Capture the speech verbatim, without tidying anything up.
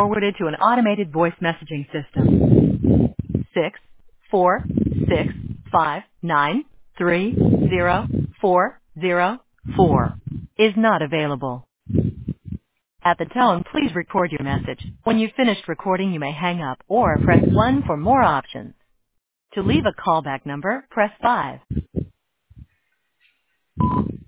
forwarded to an automated voice messaging system. Six, four, six, five, nine, three, zero, four, zero, four is not available. At the tone, please record your message. When you've finished recording, you may hang up or press one for more options. To leave a callback number, press five.